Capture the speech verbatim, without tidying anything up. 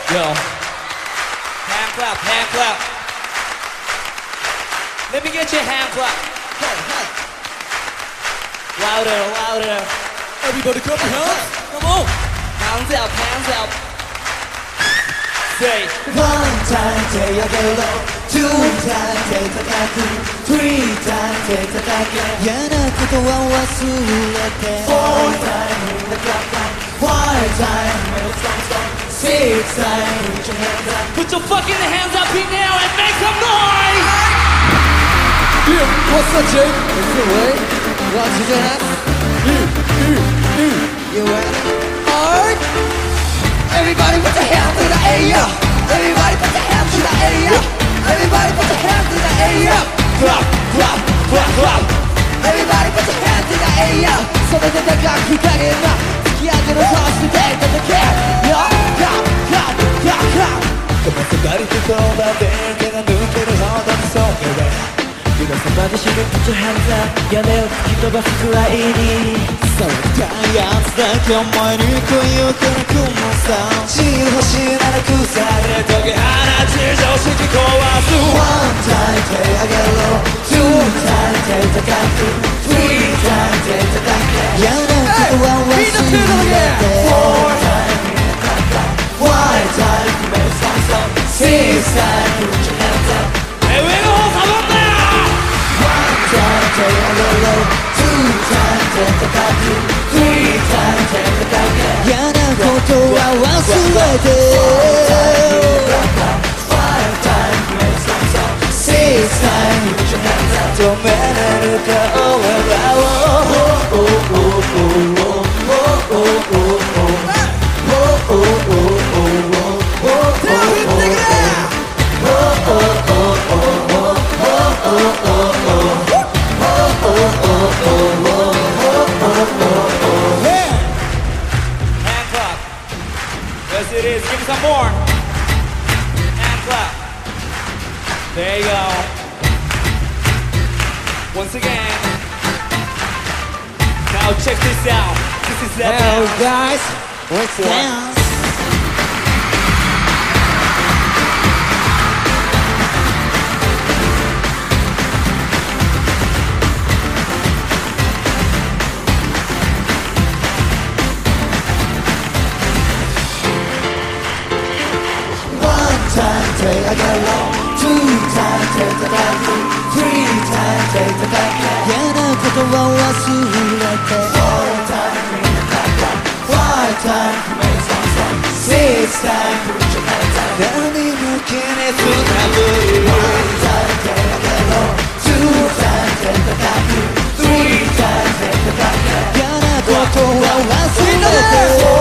Yo. Hand clap, hand clap. Let me get your hand clap. Hey, hey. Louder, louder. Everybody clap your hands. Come on. Hands up, hands up. Say. One time take a low, two time take a back, three time take a back. 嫌なことは忘れて Four time in the clock, five time in the song song, six time put your hands up. Put your fucking hands up in there and make some noise. Yeah, what's up, Jake? It's the way. What you got? You ready? Alright. Everybody put your hands in the air. Everybody put your hands in the air. Everybody put your hands in the air. Clap, clap, clap, clap. Everybody put your hands in the air. それで高くかけな突き上げるそして叩け Yo, clap, clap, clap, clap. ごめんすがりとこうだって手が抜けるほどのそうけで皆様で知る Put your hands up 屋根を吹き飛ばすくらいにそうかやつだけお前に来ようから雲さ自由欲しいなら腐れ解き放ち常識壊す One time take a low, two time take a back, three time take a back. 嫌なことは忘れて Four time in the clock, five time make some song, six time put your hands up. 上の方下がんなよ One time take a low, two time take a back, three time take a back. 嫌なことは忘れて Five time make some song, six time put your hands up. 止めれるか俺らを Hand clap. Yes, it is. Give me some more. Hand clap. There you go. Once again. Now check this out. This is that Well, bounce. guys, what's down? One time take a low, two time take a back, three time take a back. 嫌なことは忘れて Four time in the clock, five time make some song, six time put your hands up. 何も気にすなぶり One time take a low, two time take a back, three time take a back. 嫌なことは忘れて